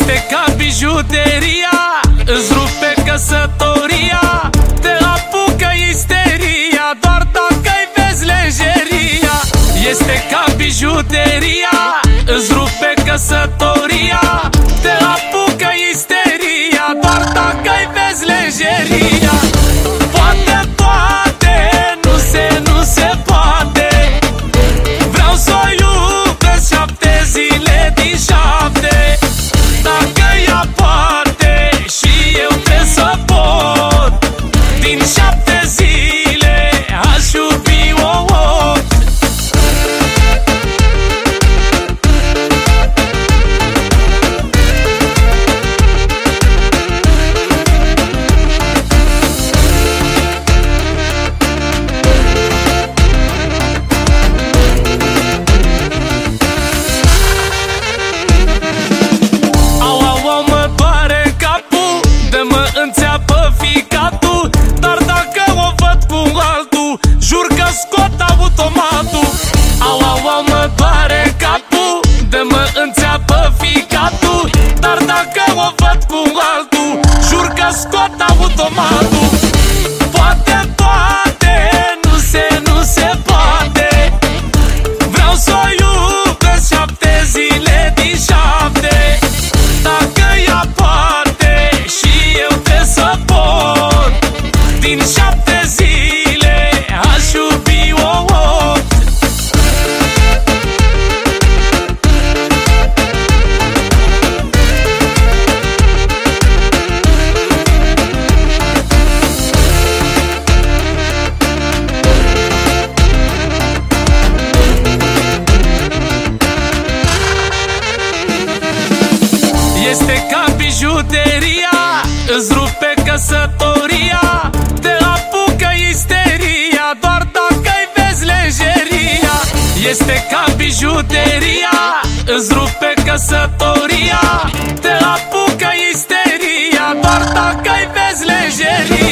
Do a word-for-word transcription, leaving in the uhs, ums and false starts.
Este ca bijuteria, îți rupe căsătoria, te apucă isteria, doar dacă-i vezi lejeria. Este ca bijuteria, îți rupe căsătoria, te apucă isteria, doar dacă-i vezi lejeria. Poate, poate, nu se, nu se poate. Vreau să o iubesc șapte zile din șapte. Dacă ea poate și eu trebuie să pot, din șapte zile aș iubi-o. Înțeapă ficatul, dar dacă o văd cu altul, jur că scot automatul. Au, au, au, mă doare capul, de mă înțeapă ficatul, dar dacă o văd cu altul, jur că scot automatul. Poate, poate, nu se, nu se poate. Vreau să o iubesc șapte zile din șapte. Dacă ea poate și eu trebuie să pot, din șapte zile aș iubi-o. Este ca bijuteria, îți rupe căsătoria, te apucă isteria, doar dacă-i vezi lejeria. Este ca bijuteria, îți rupe căsătoria, te apucă isteria, doar dacă-i vezi lejeria.